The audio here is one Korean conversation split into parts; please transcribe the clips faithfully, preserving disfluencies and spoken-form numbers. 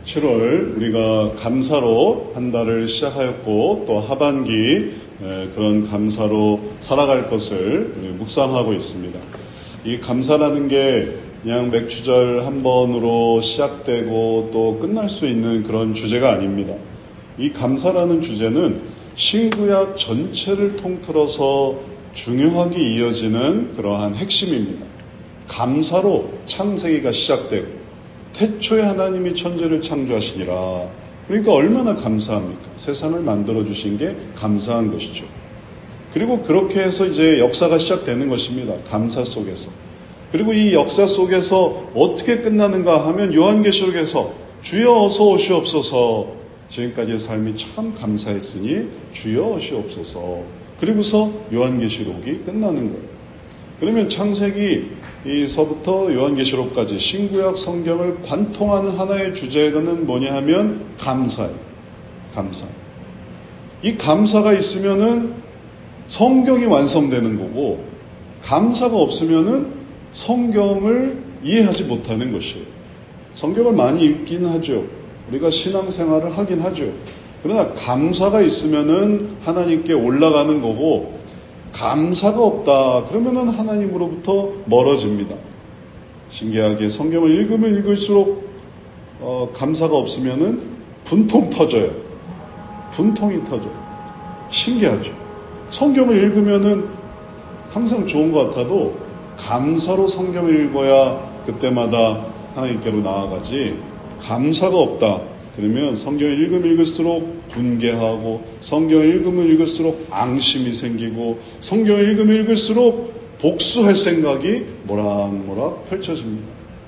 칠월 우리가 감사로 한 달을 시작하였고 또 하반기 그런 감사로 살아갈 것을 묵상하고 있습니다. 이 감사라는 게 그냥 맥주절 한 번으로 시작되고 또 끝날 수 있는 그런 주제가 아닙니다. 이 감사라는 주제는 신구약 전체를 통틀어서 중요하게 이어지는 그러한 핵심입니다. 감사로 창세기가 시작되고 태초에 하나님이 천지를 창조하시니라. 그러니까 얼마나 감사합니까? 세상을 만들어주신 게 감사한 것이죠. 그리고 그렇게 해서 이제 역사가 시작되는 것입니다. 감사 속에서. 그리고 이 역사 속에서 어떻게 끝나는가 하면 요한계시록에서 주여 어서 오시옵소서, 지금까지의 삶이 참 감사했으니 주여 오시옵소서. 그리고서 요한계시록이 끝나는 거예요. 그러면 창세기서부터 요한계시록까지 신구약 성경을 관통하는 하나의 주제는 뭐냐 하면 감사예요. 감사. 이 감사가 있으면은 성경이 완성되는 거고, 감사가 없으면은 성경을 이해하지 못하는 것이에요. 성경을 많이 읽긴 하죠. 우리가 신앙생활을 하긴 하죠. 그러나 감사가 있으면은 하나님께 올라가는 거고, 감사가 없다 그러면은 하나님으로부터 멀어집니다. 신기하게 성경을 읽으면 읽을수록 어, 감사가 없으면은 분통 터져요. 분통이 터져요. 신기하죠. 성경을 읽으면은 항상 좋은 것 같아도 감사로 성경을 읽어야 그때마다 하나님께로 나아가지, 감사가 없다 그러면 성경을 읽으면 읽을수록 분개하고, 성경을 읽으면 읽을수록 앙심이 생기고, 성경을 읽으면 읽을수록 복수할 생각이 모락모락 펼쳐집니다.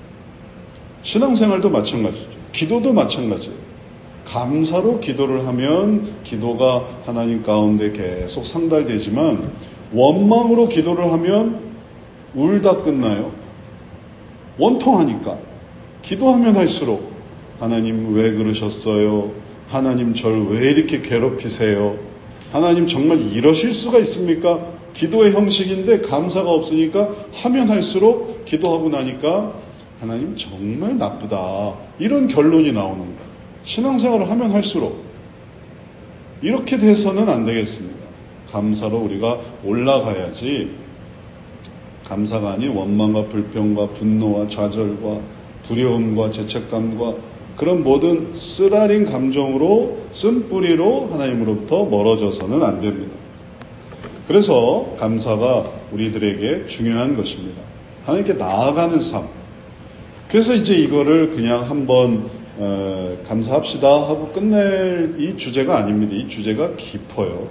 신앙생활도 마찬가지죠. 기도도 마찬가지예요. 감사로 기도를 하면 기도가 하나님 가운데 계속 상달되지만, 원망으로 기도를 하면 울다 끝나요. 원통하니까. 기도하면 할수록 하나님 왜 그러셨어요? 하나님 절 왜 이렇게 괴롭히세요? 하나님 정말 이러실 수가 있습니까? 기도의 형식인데 감사가 없으니까 하면 할수록, 기도하고 나니까 하나님 정말 나쁘다, 이런 결론이 나오는 거예요. 신앙생활을 하면 할수록. 이렇게 돼서는 안 되겠습니다. 감사로 우리가 올라가야지, 감사가 아닌 원망과 불평과 분노와 좌절과 두려움과 죄책감과 그런 모든 쓰라린 감정으로, 쓴뿌리로 하나님으로부터 멀어져서는 안 됩니다. 그래서 감사가 우리들에게 중요한 것입니다. 하나님께 나아가는 삶. 그래서 이제 이거를 그냥 한번 어, 감사합시다 하고 끝낼 이 주제가 아닙니다. 이 주제가 깊어요.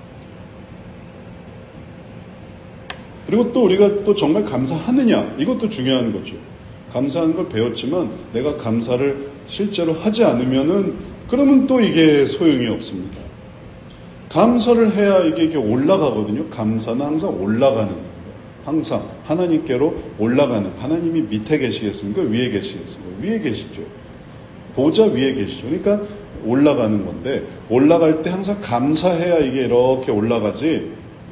그리고 또 우리가 또 정말 감사하느냐, 이것도 중요한 거죠. 감사하는 걸 배웠지만 내가 감사를 실제로 하지 않으면은, 그러면 또 이게 소용이 없습니다. 감사를 해야 이게, 이게 올라가거든요. 감사는 항상 올라가는 거예요. 항상 하나님께로 올라가는, 하나님이 밑에 계시겠습니까? 위에 계시겠습니까? 위에 계시죠. 보좌 위에 계시죠. 그러니까 올라가는 건데, 올라갈 때 항상 감사해야 이게 이렇게 올라가지,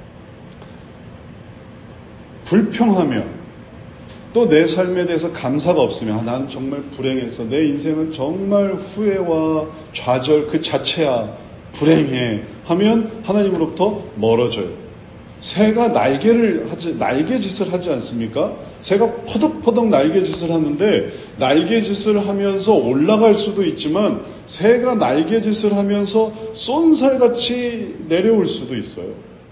불평하면 또 내 삶에 대해서 감사가 없으면, 아, 나는 정말 불행했어, 내 인생은 정말 후회와 좌절 그 자체야, 불행해 하면 하나님으로부터 멀어져요. 새가 날개를 하지, 날개짓을 하지 않습니까? 새가 퍼덕퍼덕 날개짓을 하는데, 날개짓을 하면서 올라갈 수도 있지만 새가 날개짓을 하면서 쏜살같이 내려올 수도 있어요.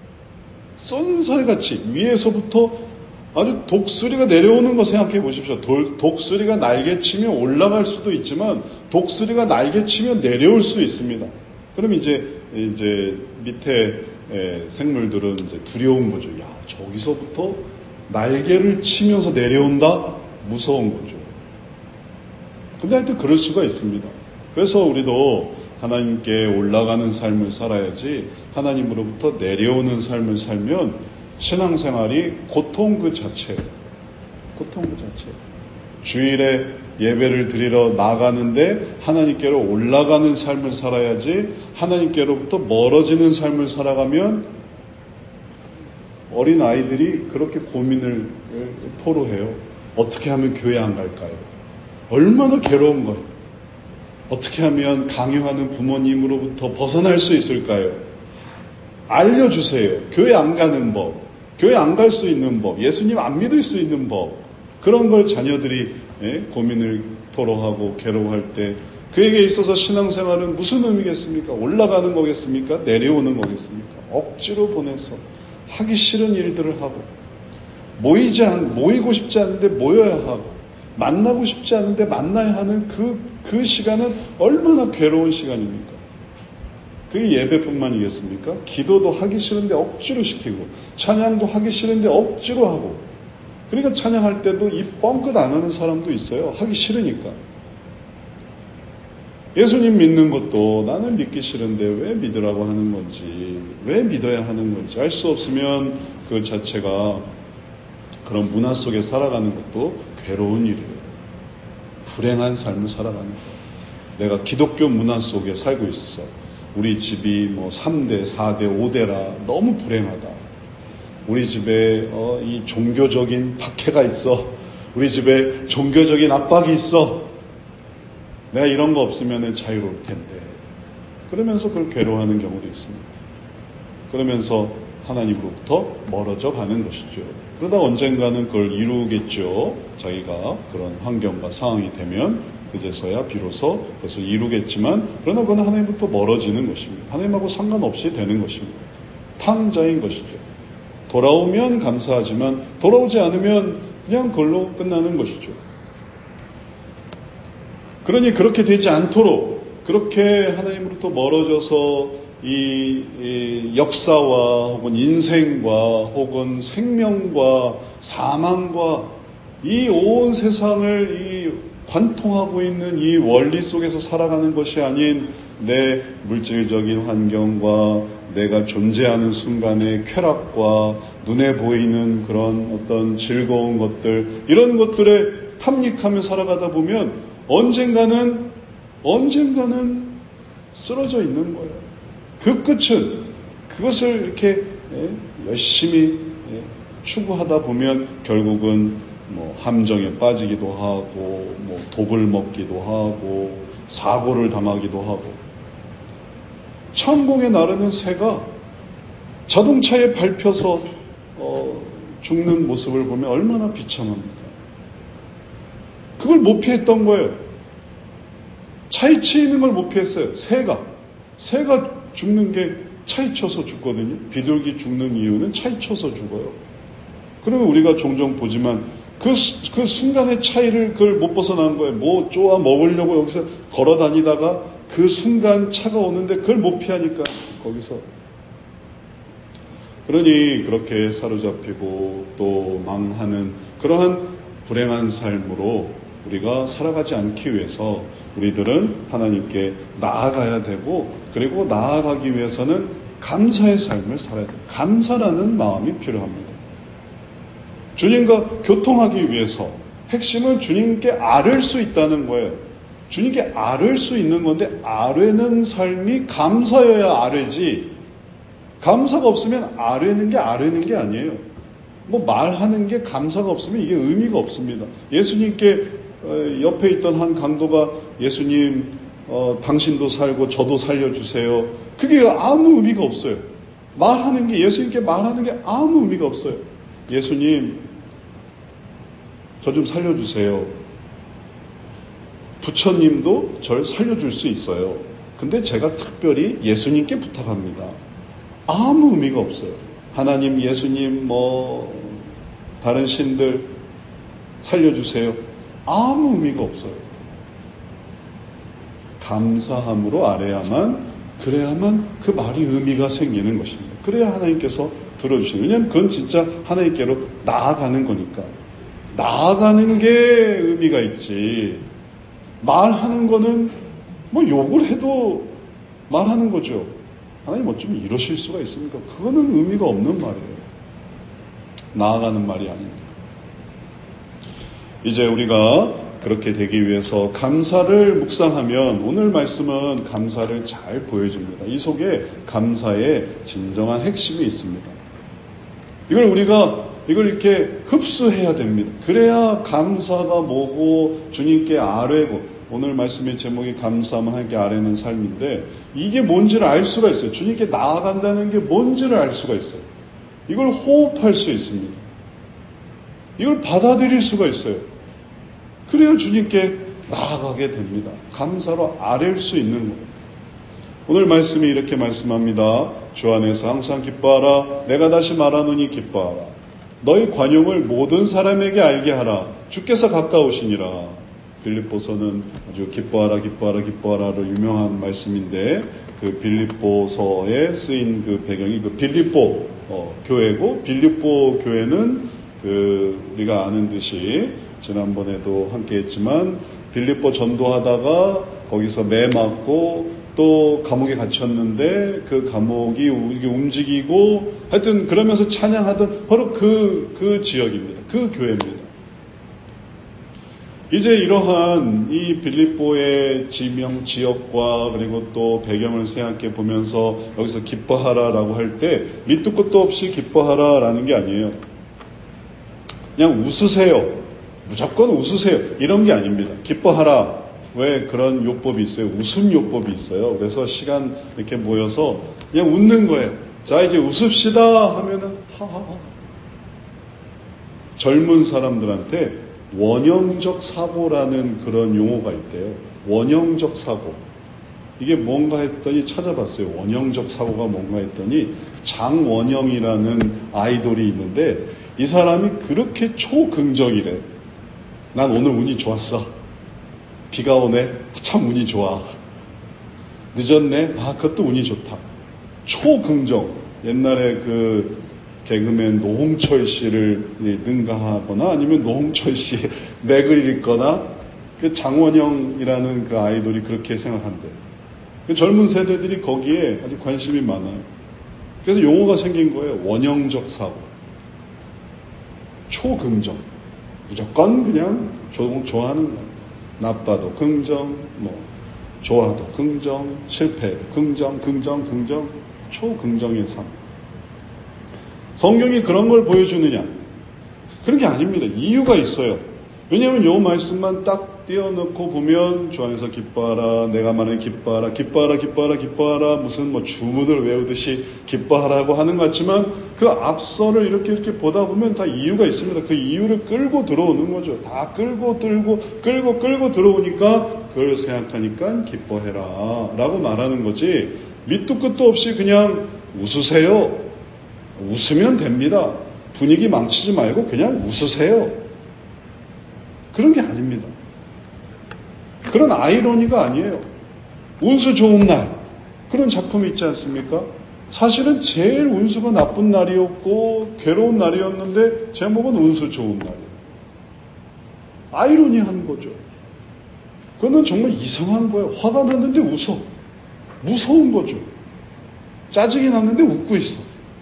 쏜살같이 위에서부터 아주 독수리가 내려오는 거 생각해 보십시오. 도, 독수리가 날개치면 올라갈 수도 있지만 독수리가 날개치면 내려올 수 있습니다. 그럼 이제 이제 밑에 에, 생물들은 이제 두려운 거죠. 야, 저기서부터 날개를 치면서 내려온다? 무서운 거죠. 근데 하여튼 그럴 수가 있습니다. 그래서 우리도 하나님께 올라가는 삶을 살아야지, 하나님으로부터 내려오는 삶을 살면 신앙생활이 고통 그 자체예요. 고통 그 자체예요. 주일에 예배를 드리러 나가는데 하나님께로 올라가는 삶을 살아야지, 하나님께로부터 멀어지는 삶을 살아가면 어린 아이들이 그렇게 고민을 토로해요. 어떻게 하면 교회 안 갈까요? 얼마나 괴로운 거예요. 어떻게 하면 강요하는 부모님으로부터 벗어날 수 있을까요? 알려주세요. 교회 안 가는 법, 교회 안 갈 수 있는 법, 예수님 안 믿을 수 있는 법, 그런 걸 자녀들이 예? 고민을 토로하고 괴로워할 때 그에게 있어서 신앙생활은 무슨 의미겠습니까? 올라가는 거겠습니까? 내려오는 거겠습니까? 억지로 보내서 하기 싫은 일들을 하고 모이지 않, 모이고 싶지 않은데 모여야 하고 만나고 싶지 않은데 만나야 하는 그, 그 시간은 얼마나 괴로운 시간입니까? 그게 예배뿐만이겠습니까? 기도도 하기 싫은데 억지로 시키고 찬양도 하기 싫은데 억지로 하고 그러니까 찬양할 때도 입 뻥끗 안 하는 사람도 있어요. 하기 싫으니까. 예수님 믿는 것도 나는 믿기 싫은데 왜 믿으라고 하는 건지, 왜 믿어야 하는 건지 알 수 없으면 그 자체가 그런 문화 속에 살아가는 것도 괴로운 일이에요. 불행한 삶을 살아가는 거예요. 내가 기독교 문화 속에 살고 있어서 우리 집이 뭐 삼 대, 사 대, 오 대라 너무 불행하다. 우리 집에 어, 이 종교적인 박해가 있어. 우리 집에 종교적인 압박이 있어. 내가 이런 거 없으면 자유로울 텐데. 그러면서 그걸 괴로워하는 경우도 있습니다. 그러면서 하나님으로부터 멀어져 가는 것이죠. 그러다 언젠가는 그걸 이루겠죠. 자기가 그런 환경과 상황이 되면 그제서야 비로소 그것을 이루겠지만 그러나 그건 하나님부터 멀어지는 것입니다. 하나님하고 상관없이 되는 것입니다. 탕자인 것이죠. 돌아오면 감사하지만 돌아오지 않으면 그냥 그걸로 끝나는 것이죠. 그러니 그렇게 되지 않도록 그렇게 하나님으로부터 멀어져서 이, 이 역사와 혹은 인생과 혹은 생명과 사망과 이 온 세상을 이 관통하고 있는 이 원리 속에서 살아가는 것이 아닌 내 물질적인 환경과 내가 존재하는 순간의 쾌락과 눈에 보이는 그런 어떤 즐거운 것들 이런 것들에 탐닉하며 살아가다 보면 언젠가는 언젠가는 쓰러져 있는 거예요. 그 끝은 그것을 이렇게 열심히 추구하다 보면 결국은 뭐 함정에 빠지기도 하고 뭐 독을 먹기도 하고 사고를 당하기도 하고 천공에 나르는 새가 자동차에 밟혀서 어, 죽는 모습을 보면 얼마나 비참합니까? 그걸 못 피했던 거예요. 차에 치이는 걸 못 피했어요. 새가 새가 죽는 게 차에 쳐서 죽거든요. 비둘기 죽는 이유는 차에 쳐서 죽어요. 그러면 우리가 종종 보지만 그, 그 순간의 차이를 그걸 못 벗어난 거예요. 뭐 쪼아 먹으려고 여기서 걸어 다니다가 그 순간 차가 오는데 그걸 못 피하니까 거기서. 그러니 그렇게 사로잡히고 또 망하는 그러한 불행한 삶으로 우리가 살아가지 않기 위해서 우리들은 하나님께 나아가야 되고 그리고 나아가기 위해서는 감사의 삶을 살아야 돼요. 감사라는 마음이 필요합니다. 주님과 교통하기 위해서 핵심은 주님께 아뢰 수 있다는 거예요. 주님께 아뢰 수 있는 건데 아뢰는 삶이 감사여야 아뢰지 감사가 없으면 아뢰는 게 아뢰는 게 아니에요. 뭐 말하는 게 감사가 없으면 이게 의미가 없습니다. 예수님께 옆에 있던 한 강도가 예수님 어, 당신도 살고 저도 살려주세요. 그게 아무 의미가 없어요. 말하는 게 예수님께 말하는 게 아무 의미가 없어요. 예수님 저 좀 살려주세요. 부처님도 절 살려줄 수 있어요. 근데 제가 특별히 예수님께 부탁합니다. 아무 의미가 없어요. 하나님, 예수님, 뭐 다른 신들 살려주세요. 아무 의미가 없어요. 감사함으로 아뢰야만 그래야만 그 말이 의미가 생기는 것입니다. 그래야 하나님께서 들어주시는. 왜냐하면 그건 진짜 하나님께로 나아가는 거니까. 나아가는 게 의미가 있지. 말하는 거는 뭐 욕을 해도 말하는 거죠. 하나님 어쩌면 이러실 수가 있습니까? 그거는 의미가 없는 말이에요. 나아가는 말이 아닙니다. 이제 우리가 그렇게 되기 위해서 감사를 묵상하면 오늘 말씀은 감사를 잘 보여줍니다. 이 속에 감사의 진정한 핵심이 있습니다. 이걸 우리가 이걸 이렇게 흡수해야 됩니다. 그래야 감사가 뭐고 주님께 아뢰고 오늘 말씀의 제목이 감사함을 하나님께 아뢰는 삶인데 이게 뭔지를 알 수가 있어요. 주님께 나아간다는 게 뭔지를 알 수가 있어요. 이걸 호흡할 수 있습니다. 이걸 받아들일 수가 있어요. 그래야 주님께 나아가게 됩니다. 감사로 아뢰일 수 있는 거예요. 오늘 말씀이 이렇게 말씀합니다. 주 안에서 항상 기뻐하라. 내가 다시 말하노니 기뻐하라. 너희 관용을 모든 사람에게 알게 하라. 주께서 가까우시니라. 빌립보서는 아주 기뻐하라 기뻐하라 기뻐하라로 유명한 말씀인데 그 빌립보서에 쓰인 그 배경이 그 빌립보 어, 교회고 빌립보 교회는 그 우리가 아는 듯이 지난번에도 함께 했지만 빌립보 전도하다가 거기서 매 맞고 또 감옥에 갇혔는데 그 감옥이 움직이고 하여튼 그러면서 찬양하던 바로 그, 그 지역입니다. 그 교회입니다. 이제 이러한 이 빌립보의 지명, 지역과 그리고 또 배경을 생각해 보면서 여기서 기뻐하라라고 할 때 밑도 끝도 없이 기뻐하라라는 게 아니에요. 그냥 웃으세요. 무조건 웃으세요. 이런 게 아닙니다. 기뻐하라. 왜 그런 요법이 있어요? 웃음 요법이 있어요. 그래서 시간 이렇게 모여서 그냥 웃는 거예요. 자, 이제 웃읍시다 하면은 하하하. 젊은 사람들한테 원형적 사고라는 그런 용어가 있대요. 원형적 사고. 이게 뭔가 했더니 찾아봤어요. 원형적 사고가 뭔가 했더니 장원영이라는 아이돌이 있는데 이 사람이 그렇게 초긍정이래. 난 오늘 운이 좋았어. 비가 오네. 참 운이 좋아. 늦었네. 아, 그것도 운이 좋다. 초긍정. 옛날에 그 개그맨 노홍철 씨를 능가하거나 아니면 노홍철 씨의 맥을 읽거나 그 장원영이라는 그 아이돌이 그렇게 생각한대. 그 젊은 세대들이 거기에 아주 관심이 많아요. 그래서 용어가 생긴 거예요. 원형적 사고. 초긍정. 무조건 그냥 좋아하는 거예요. 나빠도 긍정, 뭐 좋아도 긍정, 실패해도 긍정, 긍정, 긍정, 초긍정의 삶. 성경이 그런 걸 보여주느냐? 그런 게 아닙니다. 이유가 있어요. 왜냐하면 이 말씀만 딱 띄워놓고 보면 주 안에서 기뻐하라, 내가 말하는 기뻐하라, 기뻐하라, 기뻐하라, 기뻐하라 무슨 뭐 주문을 외우듯이 기뻐하라고 하는 것 같지만 그 앞서를 이렇게 이렇게 보다 보면 다 이유가 있습니다. 그 이유를 끌고 들어오는 거죠. 다 끌고 들고 끌고 끌고 들어오니까 그걸 생각하니까 기뻐해라 라고 말하는 거지 밑도 끝도 없이 그냥 웃으세요. 웃으면 됩니다. 분위기 망치지 말고 그냥 웃으세요. 그런 게 아닙니다. 그런 아이러니가 아니에요. 운수 좋은 날 그런 작품이 있지 않습니까? 사실은 제일 운수가 나쁜 날이었고 괴로운 날이었는데 제목은 운수 좋은 날이에요. 아이러니한 거죠. 그거는 정말 이상한 거예요. 화가 났는데 웃어. 무서운 거죠. 짜증이 났는데 웃고 있어.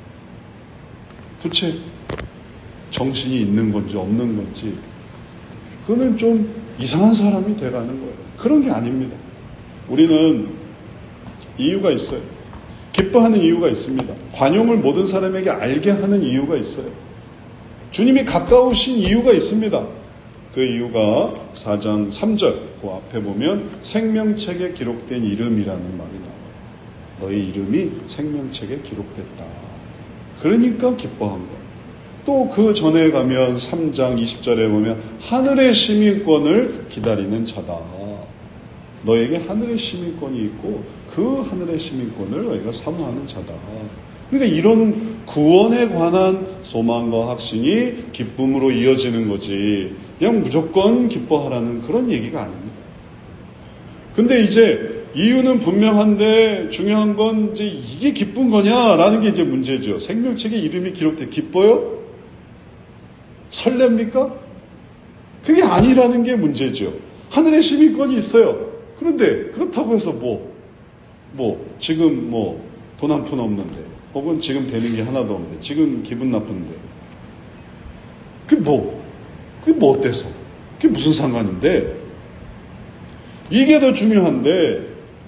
도대체 정신이 있는 건지 없는 건지 그거는 좀 이상한 사람이 돼가는 거예요. 그런 게 아닙니다. 우리는 이유가 있어요. 기뻐하는 이유가 있습니다. 관용을 모든 사람에게 알게 하는 이유가 있어요. 주님이 가까우신 이유가 있습니다. 그 이유가 사 장 삼 절 그 앞에 보면 생명책에 기록된 이름이라는 말이 나와요. 너희 이름이 생명책에 기록됐다. 그러니까 기뻐한 거예요. 또 그 전에 가면 삼 장 이십 절에 보면 하늘의 시민권을 기다리는 자다. 너에게 하늘의 시민권이 있고 그 하늘의 시민권을 너희가 사모하는 자다. 그러니까 이런 구원에 관한 소망과 확신이 기쁨으로 이어지는 거지 그냥 무조건 기뻐하라는 그런 얘기가 아닙니다. 근데 이제 이유는 분명한데 중요한 건 이제 이게 기쁜 거냐라는 게 이제 문제죠. 생명책에 이름이 기록돼 기뻐요? 설렙니까? 그게 아니라는 게 문제죠. 하늘의 시민권이 있어요. 그런데 그렇다고 해서 뭐, 뭐 지금 뭐 돈 한 푼 없는데 혹은 지금 되는 게 하나도 없는데 지금 기분 나쁜데 그게 뭐 그게 뭐 어때서 그게 무슨 상관인데 이게 더 중요한데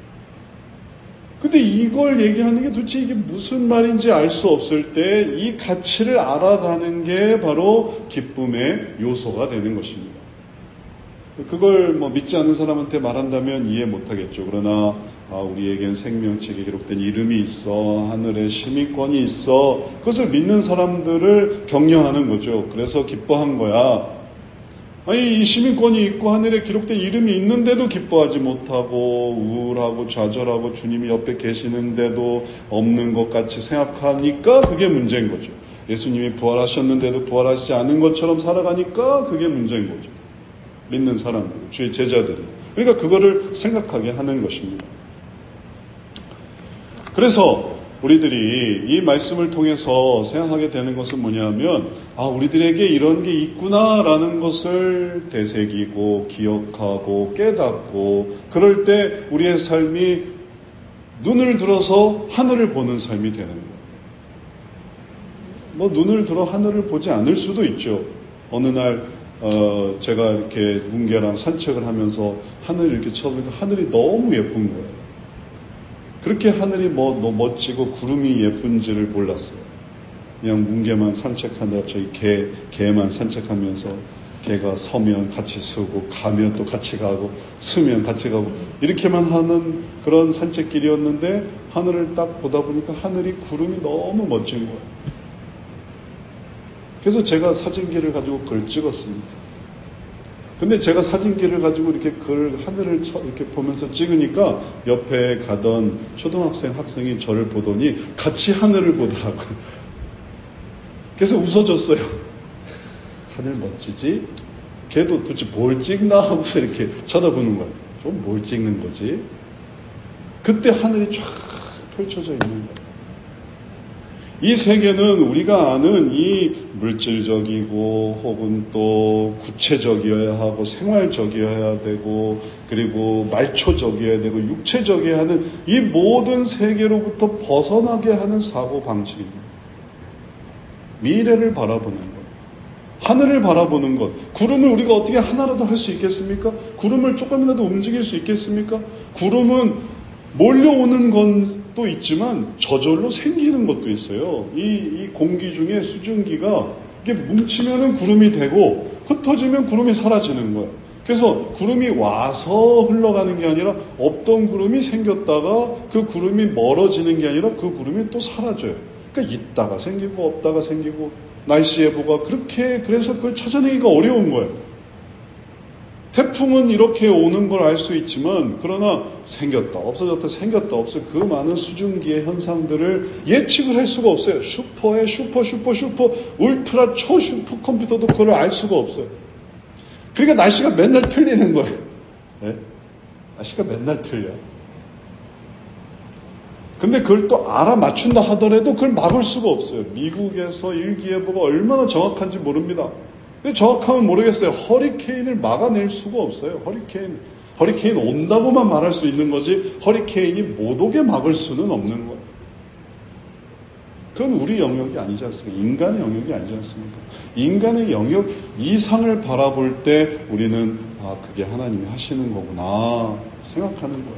근데 이걸 얘기하는 게 도대체 이게 무슨 말인지 알 수 없을 때 이 가치를 알아가는 게 바로 기쁨의 요소가 되는 것입니다. 그걸 뭐 믿지 않는 사람한테 말한다면 이해 못하겠죠. 그러나 아, 우리에겐 생명책에 기록된 이름이 있어, 하늘에 심의권이 있어, 그것을 믿는 사람들을 격려하는 거죠. 그래서 기뻐한 거야. 아니, 이 시민권이 있고 하늘에 기록된 이름이 있는데도 기뻐하지 못하고 우울하고 좌절하고 주님이 옆에 계시는데도 없는 것 같이 생각하니까 그게 문제인 거죠. 예수님이 부활하셨는데도 부활하시지 않은 것처럼 살아가니까 그게 문제인 거죠. 믿는 사람들, 주의 제자들이. 그러니까 그거를 생각하게 하는 것입니다. 그래서 우리들이 이 말씀을 통해서 생각하게 되는 것은 뭐냐면, 아, 우리들에게 이런 게 있구나라는 것을 되새기고 기억하고 깨닫고, 그럴 때 우리의 삶이 눈을 들어서 하늘을 보는 삶이 되는 거예요. 뭐 눈을 들어 하늘을 보지 않을 수도 있죠. 어느 날 어, 제가 이렇게 문계랑 산책을 하면서 하늘을 이렇게 쳐보니까 하늘이 너무 예쁜 거예요. 그렇게 하늘이 뭐 너무 멋지고 구름이 예쁜지를 몰랐어요. 그냥 문개만 산책하다가 저희 개, 개만 산책하면서 개가 서면 같이 서고 가면 또 같이 가고 서면 같이 가고 이렇게만 하는 그런 산책길이었는데 하늘을 딱 보다 보니까 하늘이 구름이 너무 멋진 거예요. 그래서 제가 사진기를 가지고 그걸 찍었습니다. 근데 제가 사진기를 가지고 이렇게 그 하늘을 이렇게 보면서 찍으니까 옆에 가던 초등학생 학생이 저를 보더니 같이 하늘을 보더라고요. 그래서 웃어줬어요. 하늘 멋지지? 걔도 도대체 뭘 찍나 하고서 이렇게 쳐다보는 거예요. 좀 뭘 찍는 거지? 그때 하늘이 쫙 펼쳐져 있는 거예요. 이 세계는 우리가 아는 이 물질적이고 혹은 또 구체적이어야 하고 생활적이어야 되고 그리고 말초적이어야 되고 육체적이어야 하는 이 모든 세계로부터 벗어나게 하는 사고방식입니다. 미래를 바라보는 것, 하늘을 바라보는 것. 구름을 우리가 어떻게 하나라도 할 수 있겠습니까? 구름을 조금이라도 움직일 수 있겠습니까? 구름은 몰려오는 건 또 있지만 저절로 생기는 것도 있어요. 이, 이 공기 중에 수증기가 이게 뭉치면은 구름이 되고 흩어지면 구름이 사라지는 거예요. 그래서 구름이 와서 흘러가는 게 아니라 없던 구름이 생겼다가 그 구름이 멀어지는 게 아니라 그 구름이 또 사라져요. 그러니까 있다가 생기고 없다가 생기고 날씨 예보가 그렇게 그래서 그걸 찾아내기가 어려운 거예요. 태풍은 이렇게 오는 걸 알 수 있지만 그러나 생겼다 없어졌다 생겼다 없어 그 많은 수증기의 현상들을 예측을 할 수가 없어요. 슈퍼의 슈퍼 슈퍼 슈퍼 울트라 초 슈퍼 컴퓨터도 그걸 알 수가 없어요. 그러니까 날씨가 맨날 틀리는 거예요. 네? 날씨가 맨날 틀려. 근데 그걸 또 알아맞춘다 하더라도 그걸 막을 수가 없어요. 미국에서 일기예보가 얼마나 정확한지 모릅니다. 정확하면 모르겠어요. 허리케인을 막아낼 수가 없어요. 허리케인, 허리케인 온다고만 말할 수 있는 거지 허리케인이 못 오게 막을 수는 없는 거예요. 그건 우리 영역이 아니지 않습니까? 인간의 영역이 아니지 않습니까? 인간의 영역 이상을 바라볼 때 우리는 아, 그게 하나님이 하시는 거구나 생각하는 거예요.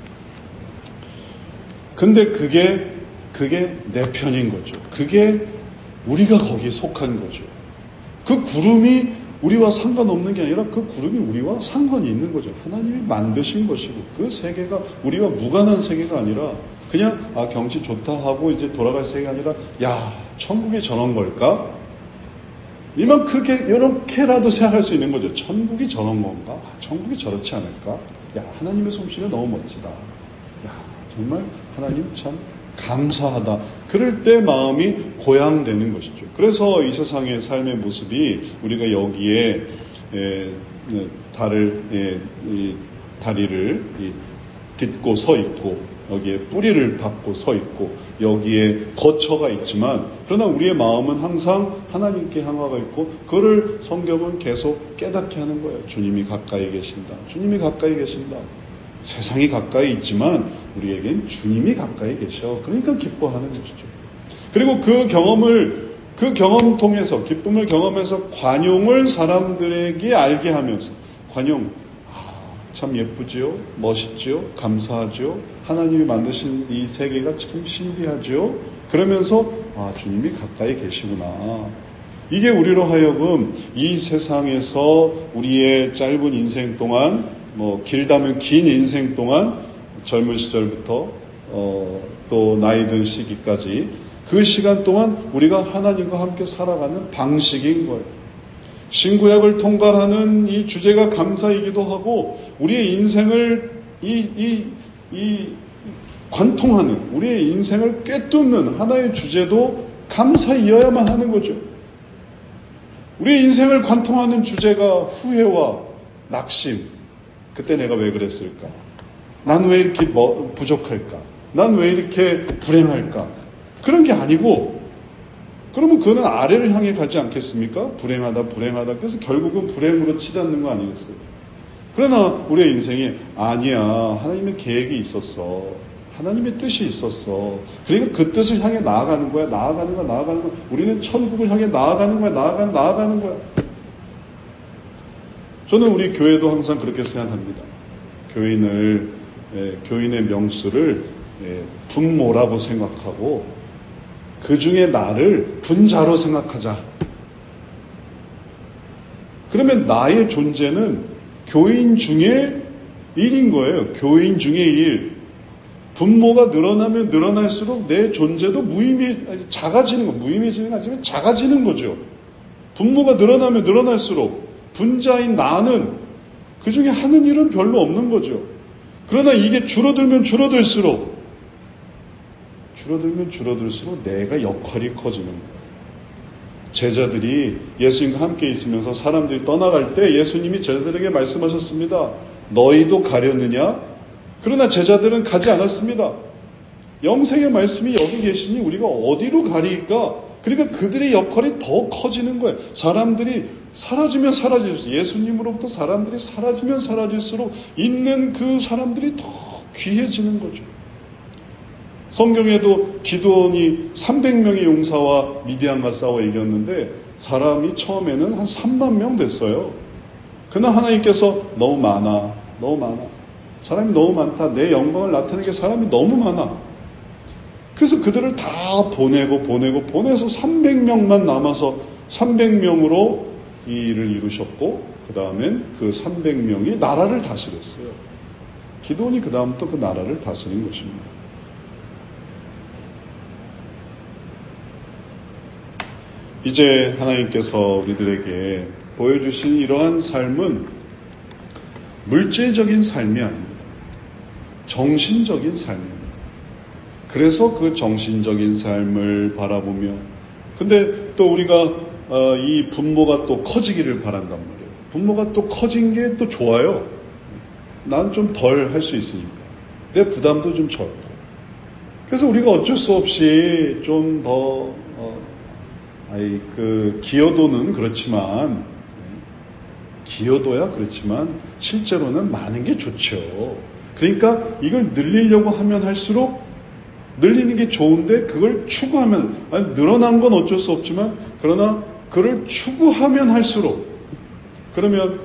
근데 그게 그게 내 편인 거죠. 그게 우리가 거기에 속한 거죠. 그 구름이 우리와 상관없는 게 아니라 그 구름이 우리와 상관이 있는 거죠. 하나님이 만드신 것이고 그 세계가 우리와 무관한 세계가 아니라 그냥 아 경치 좋다 하고 이제 돌아갈 세계가 아니라 야 천국이 저런 걸까? 이만 그렇게 이렇게라도 생각할 수 있는 거죠. 천국이 저런 건가? 아, 천국이 저렇지 않을까? 야 하나님의 솜씨가 너무 멋지다. 야 정말 하나님 참 감사하다. 그럴 때 마음이 고양되는 것이죠. 그래서 이 세상의 삶의 모습이 우리가 여기에 에, 달을 에, 이 다리를 이, 딛고 서 있고 여기에 뿌리를 박고 서 있고 여기에 거처가 있지만 그러나 우리의 마음은 항상 하나님께 향하가 있고 그를 성경은 계속 깨닫게 하는 거예요. 주님이 가까이 계신다. 주님이 가까이 계신다. 세상이 가까이 있지만 우리에겐 주님이 가까이 계셔. 그러니까 기뻐하는 것이죠. 그리고 그 경험을 그 경험 통해서 기쁨을 경험해서 관용을 사람들에게 알게 하면서 관용 아, 참 예쁘지요, 멋있지요, 감사하지요. 하나님이 만드신 이 세계가 참 신비하지요. 그러면서 아 주님이 가까이 계시구나. 이게 우리로 하여금 이 세상에서 우리의 짧은 인생 동안, 뭐 길다면 긴 인생 동안, 젊은 시절부터 어, 또 나이 든 시기까지 그 시간 동안 우리가 하나님과 함께 살아가는 방식인 거예요. 신구약을 통달하는 이 주제가 감사이기도 하고, 우리의 인생을 이, 이, 이 관통하는, 우리의 인생을 꿰뚫는 하나의 주제도 감사이어야만 하는 거죠. 우리의 인생을 관통하는 주제가 후회와 낙심. 그때 내가 왜 그랬을까? 난 왜 이렇게 뭐 부족할까? 난 왜 이렇게 불행할까? 그런 게 아니고, 그러면 그거는 아래를 향해 가지 않겠습니까? 불행하다, 불행하다. 그래서 결국은 불행으로 치닫는 거 아니겠어요? 그러나 우리의 인생이 아니야. 하나님의 계획이 있었어. 하나님의 뜻이 있었어. 그러니까 그 뜻을 향해 나아가는 거야. 나아가는 거야. 나아가는 거야. 우리는 천국을 향해 나아가는 거야. 나아가는, 나아가는 거야. 저는 우리 교회도 항상 그렇게 생각합니다. 교인을, 예, 교인의 명수를 예, 분모라고 생각하고 그 중에 나를 분자로 생각하자. 그러면 나의 존재는 교인 중에 일인 거예요. 교인 중에 일. 분모가 늘어나면 늘어날수록 내 존재도 무의미, 작아지는 거, 무의미해지는 거 아니지만 작아지는 거죠. 분모가 늘어나면 늘어날수록 분자인 나는 그 중에 하는 일은 별로 없는 거죠. 그러나 이게 줄어들면 줄어들수록 줄어들면 줄어들수록 내가 역할이 커지는 거예요. 제자들이 예수님과 함께 있으면서 사람들이 떠나갈 때 예수님이 제자들에게 말씀하셨습니다. 너희도 가려느냐? 그러나 제자들은 가지 않았습니다. 영생의 말씀이 여기 계시니 우리가 어디로 가리까? 그러니까 그들의 역할이 더 커지는 거예요. 사람들이 사라지면 사라질수록, 예수님으로부터 사람들이 사라지면 사라질수록 있는 그 사람들이 더 귀해지는 거죠. 성경에도 기드온이 삼백 명의 용사와 미디안과 싸워 이겼는데 사람이 처음에는 한 삼만 명 됐어요. 그러나 하나님께서 너무 많아, 너무 많아. 사람이 너무 많다. 내 영광을 나타내게 사람이 너무 많아. 그래서 그들을 다 보내고 보내고 보내서 삼백 명만 남아서 삼백 명으로 이 일을 이루셨고 그 다음엔 그 삼백 명이 나라를 다스렸어요. 기드온이 그 다음부터 그 나라를 다스린 것입니다. 이제 하나님께서 우리들에게 보여주신 이러한 삶은 물질적인 삶이 아닙니다. 정신적인 삶입니다. 그래서 그 정신적인 삶을 바라보며, 근데 또 우리가 어, 이 분모가 또 커지기를 바란단 말이에요. 분모가 또 커진 게 또 좋아요. 난 좀 덜 할 수 있으니까. 내 부담도 좀 적고. 그래서 우리가 어쩔 수 없이 좀 더 어, 아이 그 기여도는 그렇지만 기여도야 그렇지만 실제로는 많은 게 좋죠. 그러니까 이걸 늘리려고 하면 할수록 늘리는 게 좋은데 그걸 추구하면, 아니 늘어난 건 어쩔 수 없지만 그러나 그를 추구하면 할수록 그러면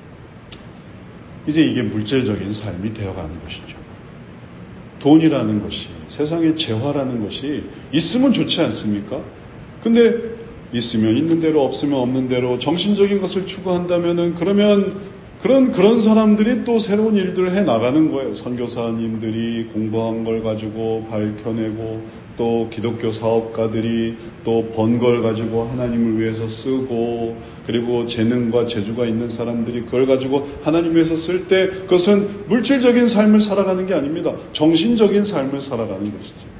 이제 이게 물질적인 삶이 되어가는 것이죠. 돈이라는 것이, 세상의 재화라는 것이 있으면 좋지 않습니까? 근데 있으면 있는 대로 없으면 없는 대로 정신적인 것을 추구한다면은 그러면 그런 그런 사람들이 또 새로운 일들을 해 나가는 거예요. 선교사님들이 공부한 걸 가지고 밝혀내고 또 기독교 사업가들이 또 번 걸 가지고 하나님을 위해서 쓰고 그리고 재능과 재주가 있는 사람들이 그걸 가지고 하나님 위해서 쓸 때 그것은 물질적인 삶을 살아가는 게 아닙니다. 정신적인 삶을 살아가는 것이죠.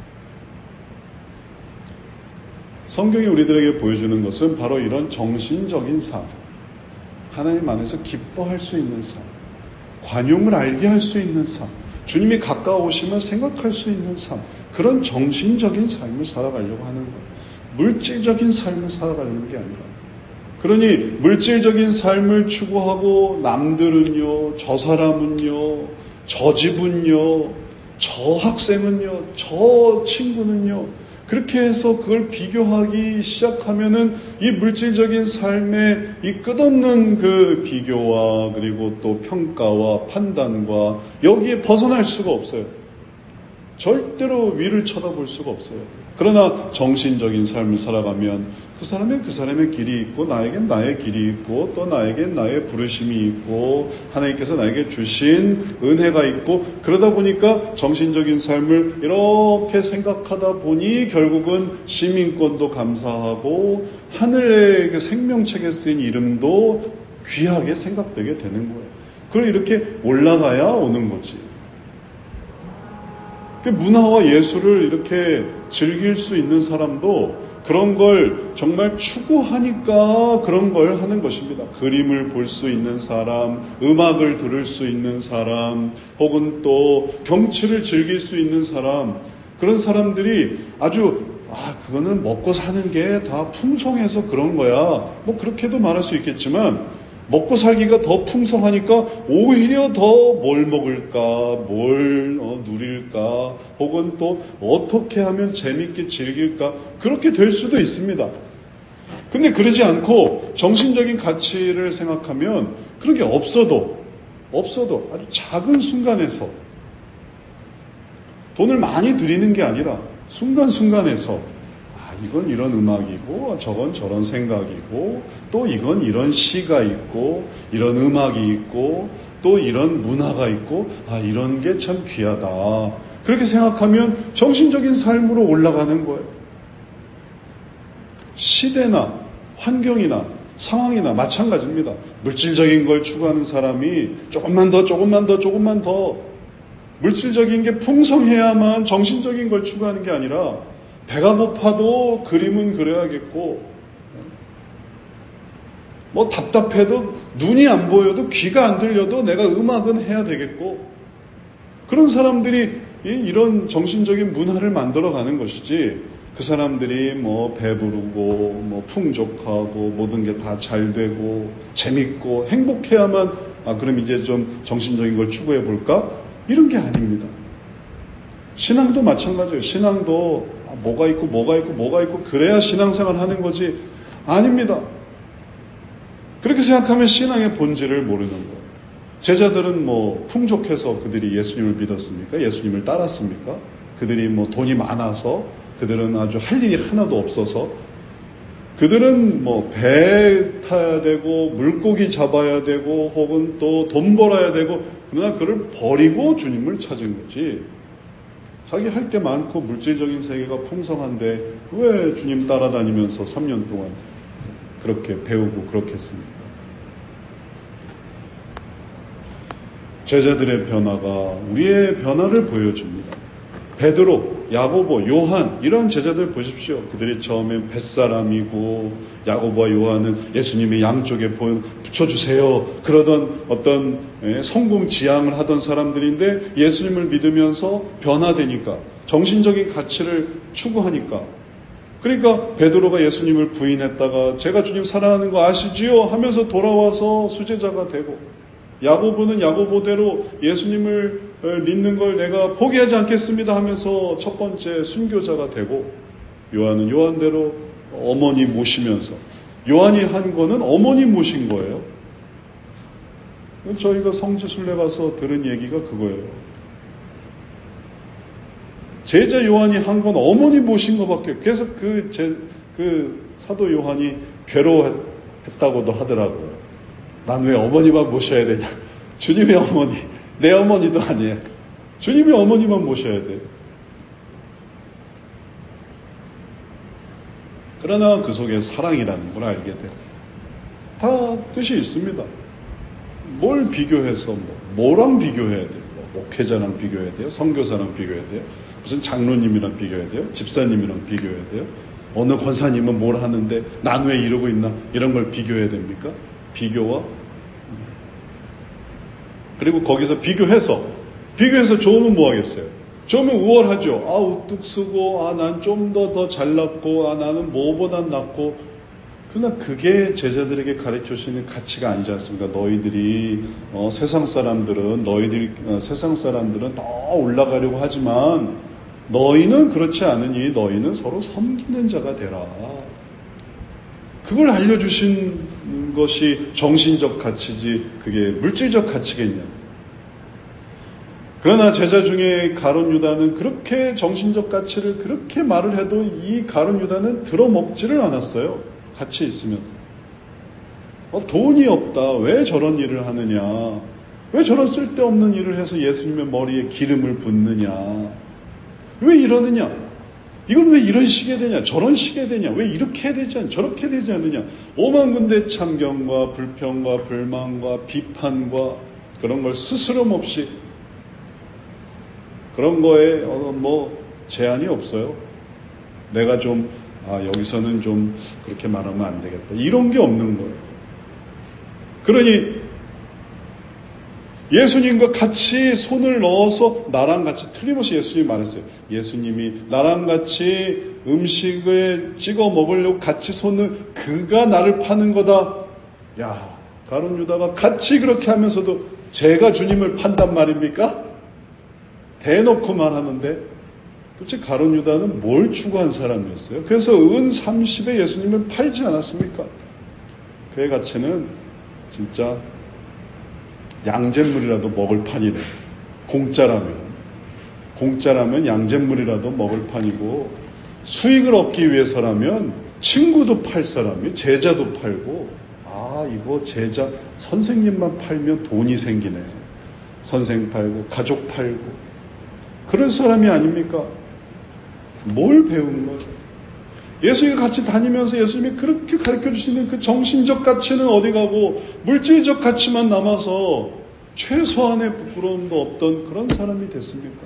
성경이 우리들에게 보여주는 것은 바로 이런 정신적인 삶, 하나님 안에서 기뻐할 수 있는 삶, 관용을 알게 할 수 있는 삶, 주님이 가까우시면 생각할 수 있는 삶, 그런 정신적인 삶을 살아가려고 하는 거예요. 물질적인 삶을 살아가려는 게 아니라. 그러니 물질적인 삶을 추구하고 남들은요, 저 사람은요, 저 집은요, 저 학생은요, 저 친구는요, 그렇게 해서 그걸 비교하기 시작하면은 이 물질적인 삶의 이 끝없는 그 비교와 그리고 또 평가와 판단과 여기에 벗어날 수가 없어요. 절대로 위를 쳐다볼 수가 없어요. 그러나 정신적인 삶을 살아가면 그 사람은 그 사람의 길이 있고 나에겐 나의 길이 있고 또 나에겐 나의 부르심이 있고 하나님께서 나에게 주신 은혜가 있고 그러다 보니까 정신적인 삶을 이렇게 생각하다 보니 결국은 시민권도 감사하고 하늘의 그 생명책에 쓰인 이름도 귀하게 생각되게 되는 거예요. 그걸 이렇게 올라가야 오는 거지. 문화와 예술을 이렇게 즐길 수 있는 사람도 그런 걸 정말 추구하니까 그런 걸 하는 것입니다. 그림을 볼 수 있는 사람, 음악을 들을 수 있는 사람, 혹은 또 경치를 즐길 수 있는 사람, 그런 사람들이 아주 아 그거는 먹고 사는 게 다 풍성해서 그런 거야. 뭐 그렇게도 말할 수 있겠지만 먹고 살기가 더 풍성하니까 오히려 더 뭘 먹을까, 뭘 어, 누릴까, 혹은 또 어떻게 하면 재밌게 즐길까 그렇게 될 수도 있습니다. 근데 그러지 않고 정신적인 가치를 생각하면 그런 게 없어도 없어도 아주 작은 순간에서 돈을 많이 들이는 게 아니라 순간순간에서 이건 이런 음악이고 저건 저런 생각이고 또 이건 이런 시가 있고 이런 음악이 있고 또 이런 문화가 있고 아 이런 게 참 귀하다. 그렇게 생각하면 정신적인 삶으로 올라가는 거예요. 시대나 환경이나 상황이나 마찬가지입니다. 물질적인 걸 추구하는 사람이 조금만 더 조금만 더 조금만 더 물질적인 게 풍성해야만 정신적인 걸 추구하는 게 아니라 배가 고파도 그림은 그려야겠고 뭐 답답해도 눈이 안 보여도 귀가 안 들려도 내가 음악은 해야 되겠고 그런 사람들이 이런 정신적인 문화를 만들어가는 것이지 그 사람들이 뭐 배부르고 뭐 풍족하고 모든 게 다 잘 되고 재밌고 행복해야만 아 그럼 이제 좀 정신적인 걸 추구해 볼까? 이런 게 아닙니다. 신앙도 마찬가지예요. 신앙도 뭐가 있고 뭐가 있고 뭐가 있고 그래야 신앙생활 하는 거지 아닙니다. 그렇게 생각하면 신앙의 본질을 모르는 거예요. 제자들은 뭐 풍족해서 그들이 예수님을 믿었습니까? 예수님을 따랐습니까? 그들이 뭐 돈이 많아서 그들은 아주 할 일이 하나도 없어서 그들은 뭐 배 타야 되고 물고기 잡아야 되고 혹은 또 돈 벌어야 되고 그러나 그를 버리고 주님을 찾은 거지. 자기 할 게 많고 물질적인 세계가 풍성한데 왜 주님 따라다니면서 삼 년 동안 그렇게 배우고 그렇게 했습니까? 제자들의 변화가 우리의 변화를 보여줍니다. 베드로, 야고보, 요한 이런 제자들 보십시오. 그들이 처음엔 뱃사람이고 야고보와 요한은 예수님의 양쪽에 붙여주세요. 그러던 어떤 성공지향을 하던 사람들인데 예수님을 믿으면서 변화되니까 정신적인 가치를 추구하니까 그러니까 베드로가 예수님을 부인했다가 제가 주님 사랑하는 거 아시지요? 하면서 돌아와서 수제자가 되고 야고보는 야고보대로 예수님을 믿는 걸 내가 포기하지 않겠습니다 하면서 첫 번째 순교자가 되고 요한은 요한대로 어머니 모시면서 요한이 한 거는 어머니 모신 거예요. 저희가 성지순례 가서 들은 얘기가 그거예요. 제자 요한이 한 건 어머니 모신 거밖에. 그래서 그, 제, 그 사도 요한이 괴로워했다고도 하더라고요. 난 왜 어머니만 모셔야 되냐. 주님의 어머니, 내 어머니도 아니에요. 주님의 어머니만 모셔야 돼요. 그러나 그 속에 사랑이라는 걸 알게 돼요. 다 뜻이 있습니다. 뭘 비교해서 뭐, 뭐랑 비교해야 돼요? 뭐, 목회자랑 비교해야 돼요? 선교사랑 비교해야 돼요? 무슨 장로님이랑 비교해야 돼요? 집사님이랑 비교해야 돼요? 어느 권사님은 뭘 하는데 난 왜 이러고 있나? 이런 걸 비교해야 됩니까? 비교와 그리고 거기서 비교해서 비교해서 좋으면 뭐 하겠어요? 좋으면 우월하죠. 아 우뚝 쓰고 아 난 좀 더 더 잘났고 아 나는 뭐보다 낫고 그러나 그게 제자들에게 가르쳐 주시는 가치가 아니지 않습니까? 너희들이 어, 세상 사람들은 너희들 어, 세상 사람들은 더 올라가려고 하지만 너희는 그렇지 않으니 너희는 서로 섬기는 자가 되라. 그걸 알려주신 것이 정신적 가치지 그게 물질적 가치겠냐. 그러나 제자 중에 가룟 유다는 그렇게 정신적 가치를 그렇게 말을 해도 이 가룟 유다는 들어먹지를 않았어요. 같이 있으면서. 어, 돈이 없다. 왜 저런 일을 하느냐. 왜 저런 쓸데없는 일을 해서 예수님의 머리에 기름을 붓느냐. 왜 이러느냐. 이건 왜 이런 식이 되냐. 저런 식이 되냐. 왜 이렇게 해야 되지 않냐. 저렇게 되지 않느냐. 오만 군데 참견과 불평과 불만과 비판과 그런 걸 스스럼 없이 그런 거에 어, 뭐 제한이 없어요. 내가 좀 아, 여기서는 좀 그렇게 말하면 안 되겠다. 이런 게 없는 거예요. 그러니 예수님과 같이 손을 넣어서 나랑 같이 틀림없이 예수님이 말했어요. 예수님이 나랑 같이 음식을 찍어 먹으려고 같이 손을 그가 나를 파는 거다. 야, 가룟 유다가 같이 그렇게 하면서도 제가 주님을 판단 말입니까? 대놓고 말하는데 도대체 가룟 유다는 뭘 추구한 사람이었어요? 그래서 은 삼십에 예수님을 팔지 않았습니까? 그의 가치는 진짜 양잿물이라도 먹을 판이네. 공짜라면 공짜라면 양잿물이라도 먹을 판이고 수익을 얻기 위해서라면 친구도 팔 사람이 제자도 팔고 아 이거 제자 선생님만 팔면 돈이 생기네. 선생 팔고 가족 팔고 그런 사람이 아닙니까? 뭘 배운 거예요? 예수님이 같이 다니면서 예수님이 그렇게 가르쳐주시는 그 정신적 가치는 어디 가고 물질적 가치만 남아서 최소한의 부끄러움도 없던 그런 사람이 됐습니까?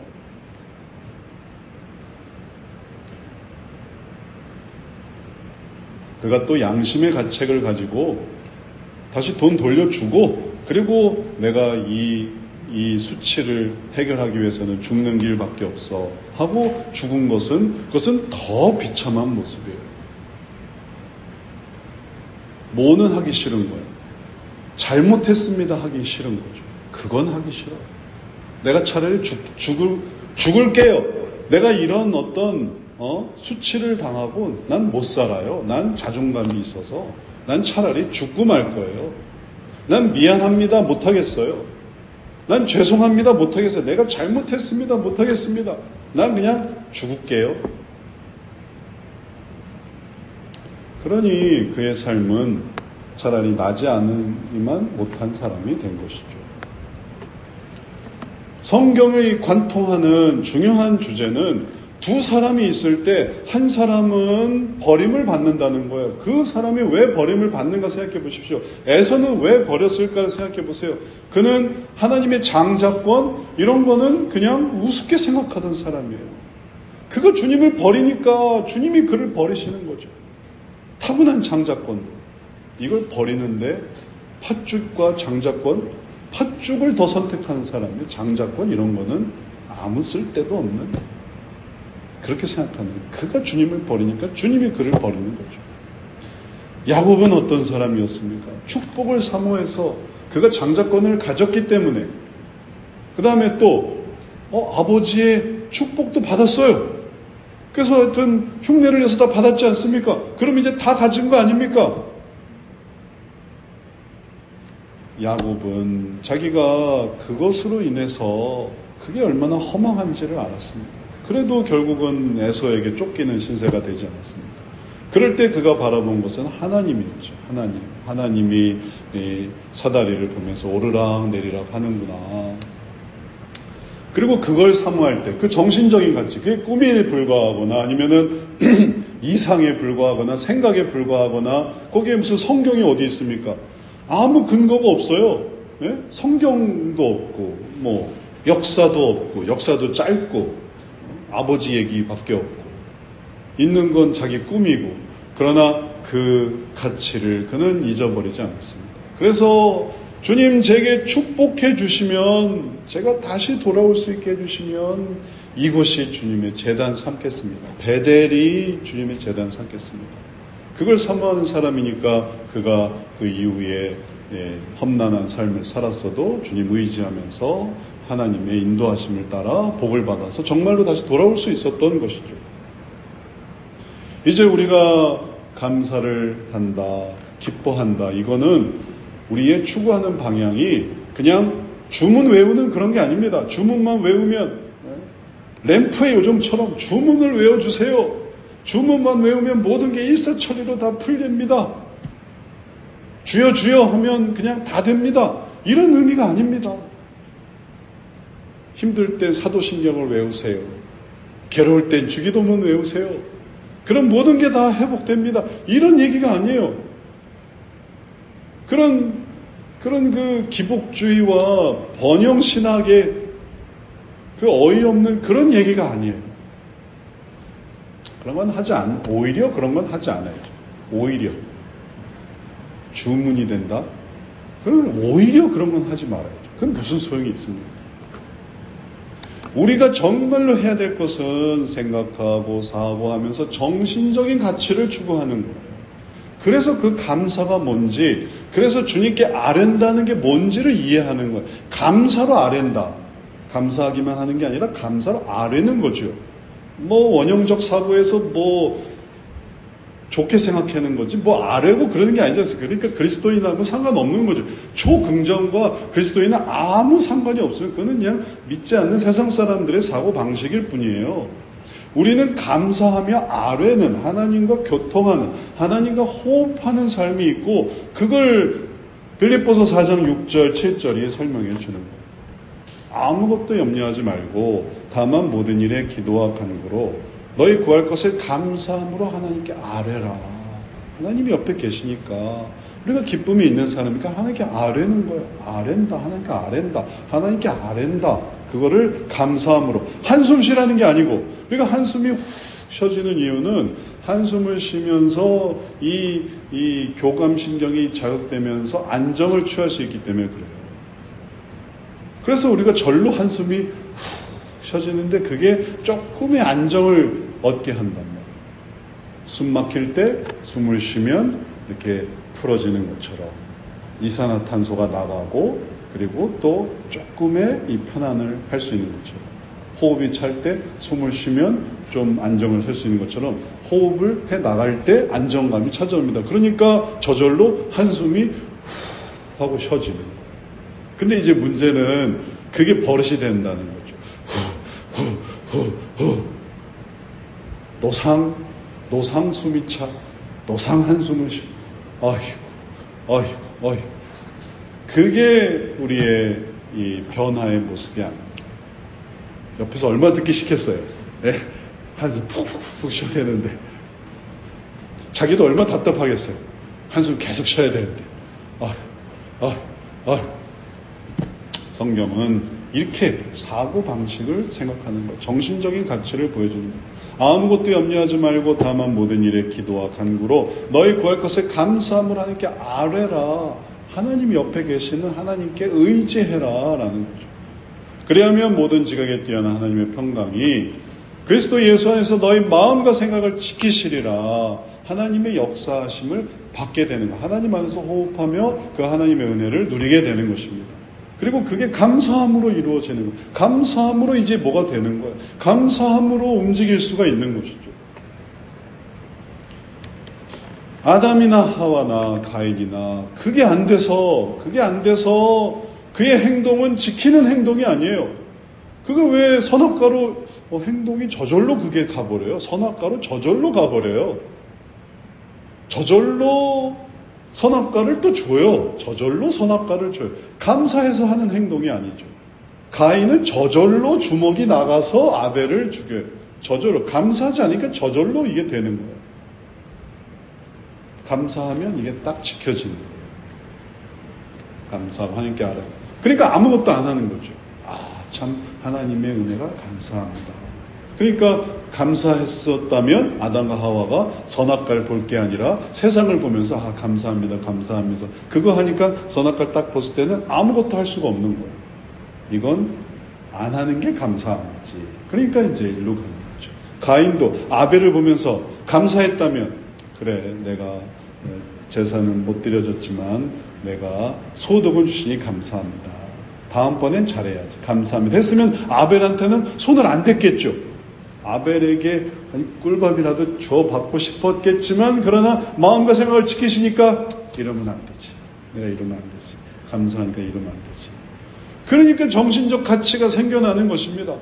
그가 또 양심의 가책을 가지고 다시 돈 돌려주고 그리고 내가 이 이 수치를 해결하기 위해서는 죽는 길밖에 없어 하고 죽은 것은 그것은 더 비참한 모습이에요. 뭐는 하기 싫은 거예요. 잘못했습니다 하기 싫은 거죠. 그건 하기 싫어요. 내가 차라리 죽, 죽을, 죽을게요. 내가 이런 어떤 어? 수치를 당하고 난 못 살아요. 난 자존감이 있어서 난 차라리 죽고 말 거예요. 난 미안합니다 못하겠어요. 난 죄송합니다 못하겠어요. 내가 잘못했습니다 못하겠습니다. 난 그냥 죽을게요. 그러니 그의 삶은 차라리 나지 않으지만 못한 사람이 된 것이죠. 성경의 관통하는 중요한 주제는 두 사람이 있을 때 한 사람은 버림을 받는다는 거예요. 그 사람이 왜 버림을 받는가 생각해 보십시오. 에서는 왜 버렸을까를 생각해 보세요. 그는 하나님의 장자권 이런 거는 그냥 우습게 생각하던 사람이에요. 그거 주님을 버리니까 주님이 그를 버리시는 거죠. 타고난 장자권도 이걸 버리는데 팥죽과 장자권, 팥죽을 더 선택하는 사람이 장자권 이런 거는 아무 쓸데도 없는 그렇게 생각하는 거예요. 그가 주님을 버리니까 주님이 그를 버리는 거죠. 야곱은 어떤 사람이었습니까? 축복을 사모해서 그가 장자권을 가졌기 때문에 그 다음에 또 어, 아버지의 축복도 받았어요. 그래서 하여튼 흉내를 내서 다 받았지 않습니까? 그럼 이제 다 가진 거 아닙니까? 야곱은 자기가 그것으로 인해서 그게 얼마나 허망한지를 알았습니다. 그래도 결국은 에서에게 쫓기는 신세가 되지 않았습니까? 그럴 때 그가 바라본 것은 하나님이었죠. 하나님. 하나님이 이 사다리를 보면서 오르락 내리락 하는구나. 그리고 그걸 사모할 때 그 정신적인 가치, 그게 꿈에 불과하거나 아니면은 이상에 불과하거나 생각에 불과하거나 거기에 무슨 성경이 어디 있습니까? 아무 근거가 없어요. 예? 성경도 없고 뭐 역사도 없고 역사도 짧고 아버지 얘기밖에 없고 있는 건 자기 꿈이고 그러나 그 가치를 그는 잊어버리지 않았습니다. 그래서 주님 제게 축복해 주시면 제가 다시 돌아올 수 있게 해주시면 이곳이 주님의 제단 삼겠습니다. 베델이 주님의 제단 삼겠습니다. 그걸 사모하는 사람이니까 그가 그 이후에 예, 험난한 삶을 살았어도 주님 의지하면서 하나님의 인도하심을 따라 복을 받아서 정말로 다시 돌아올 수 있었던 것이죠. 이제 우리가 감사를 한다, 기뻐한다. 이거는 우리의 추구하는 방향이 그냥 주문 외우는 그런 게 아닙니다. 주문만 외우면 램프의 요정처럼 주문을 외워주세요. 주문만 외우면 모든 게 일사천리로 다 풀립니다. 주여 주여 하면 그냥 다 됩니다. 이런 의미가 아닙니다. 힘들 때 사도신경을 외우세요. 괴로울 땐 주기도문 외우세요. 그럼 모든 게 다 회복됩니다. 이런 얘기가 아니에요. 그런 그런 그 기복주의와 번영신학의 그 어이없는 그런 얘기가 아니에요. 그런 건 하지 않, 오히려 그런 건 하지 않아요. 오히려. 주문이 된다? 그럼 오히려 그런 건 하지 말아야죠. 그건 무슨 소용이 있습니까? 우리가 정말로 해야 될 것은 생각하고 사고하면서 정신적인 가치를 추구하는 거예요. 그래서 그 감사가 뭔지, 그래서 주님께 아랜다는 게 뭔지를 이해하는 거예요. 감사로 아랜다. 감사하기만 하는 게 아니라 감사로 아뢰는 거죠. 뭐 원형적 사고에서 뭐 좋게 생각하는 거지 뭐 아뢰고 그러는 게 아니지 않습니까? 그러니까 그리스도인하고 상관없는 거죠. 초긍정과 그리스도인은 아무 상관이 없어요. 그거는 그냥 믿지 않는 세상 사람들의 사고방식일 뿐이에요. 우리는 감사하며 아뢰는, 하나님과 교통하는, 하나님과 호흡하는 삶이 있고, 그걸 빌립보서 사 장 육 절 칠 절이 설명해 주는 거예요. 아무것도 염려하지 말고 다만 모든 일에 기도와 간구로 너희 구할 것을 감사함으로 하나님께 아뢰라. 하나님이 옆에 계시니까 우리가 기쁨이 있는 사람이니까 하나님께 아뢰는 거예요. 아랜다. 하나님께 아랜다. 하나님께 아랜다. 그거를 감사함으로. 한숨 쉬라는 게 아니고, 우리가 한숨이 훅 쉬어지는 이유는 한숨을 쉬면서 이, 이 교감신경이 자극되면서 안정을 취할 수 있기 때문에 그래요. 그래서 우리가 절로 한숨이 훅 쉬어지는데 그게 조금의 안정을 얻게 한단 말이에요. 숨 막힐 때 숨을 쉬면 이렇게 풀어지는 것처럼 이산화탄소가 나가고 그리고 또 조금의 이 편안을 할 수 있는 것처럼 호흡이 찰 때 숨을 쉬면 좀 안정을 할 수 있는 것처럼 호흡을 해 나갈 때 안정감이 찾아옵니다. 그러니까 저절로 한숨이 후 하고 쉬어지는 거예요. 근데 이제 문제는 그게 버릇이 된다는 거죠. 후, 후, 후, 후. 노상, 노상 숨이 차, 노상 한숨을 쉬고, 아이고, 아이고, 아이고. 그게 우리의 이 변화의 모습이 아닙니다. 옆에서 얼마 듣기 싫겠어요. 네? 한숨 푹푹푹 쉬어야 되는데. 자기도 얼마 답답하겠어요. 한숨 계속 쉬어야 되는데. 아, 아, 아. 성경은 이렇게 사고방식을 생각하는 것, 정신적인 가치를 보여주는 것. 아무것도 염려하지 말고 다만 모든 일에 기도와 간구로 너희 구할 것을 감사함으로 하나님께 아뢰라. 하나님이 옆에 계시는 하나님께 의지해라 라는 거죠. 그리하면 모든 지각에 뛰어난 하나님의 평강이 그리스도 예수 안에서 너희 마음과 생각을 지키시리라. 하나님의 역사하심을 받게 되는 것. 하나님 안에서 호흡하며 그 하나님의 은혜를 누리게 되는 것입니다. 그리고 그게 감사함으로 이루어지는 거예요. 감사함으로 이제 뭐가 되는 거예요. 감사함으로 움직일 수가 있는 것이죠. 아담이나 하와나 가인이나 그게 안 돼서 그게 안 돼서 그의 행동은 지키는 행동이 아니에요. 그거 왜 선악과로 어, 행동이 저절로 그게 가버려요. 선악과로 저절로 가버려요. 저절로 선악과를 또 줘요. 저절로 선악과를 줘요. 감사해서 하는 행동이 아니죠. 가인은 저절로 주먹이 나가서 아벨을 죽여요. 저절로. 감사하지 않으니까 저절로 이게 되는 거예요. 감사하면 이게 딱 지켜지는 거예요. 감사하고 하나님께 알아요. 그러니까 아무것도 안 하는 거죠. 아, 참 하나님의 은혜가 감사합니다. 그러니까 감사했었다면 아담과 하와가 선악과를 볼 게 아니라 세상을 보면서 아 감사합니다 감사하면서 그거 하니까 선악과를 딱 봤을 때는 아무것도 할 수가 없는 거예요. 이건 안 하는 게 감사한 거지. 그러니까 이제 일로 가는 거죠. 가인도 아벨을 보면서 감사했다면 그래 내가 제사는 못 드려졌지만 내가 소득은 주시니 감사합니다. 다음번엔 잘해야지. 감사합니다. 했으면 아벨한테는 손을 안 댔겠죠. 아벨에게 꿀밥이라도 줘 받고 싶었겠지만 그러나 마음과 생각을 지키시니까 이러면 안 되지. 내가 이러면 안 되지. 감사하니까 이러면 안 되지. 그러니까 정신적 가치가 생겨나는 것입니다.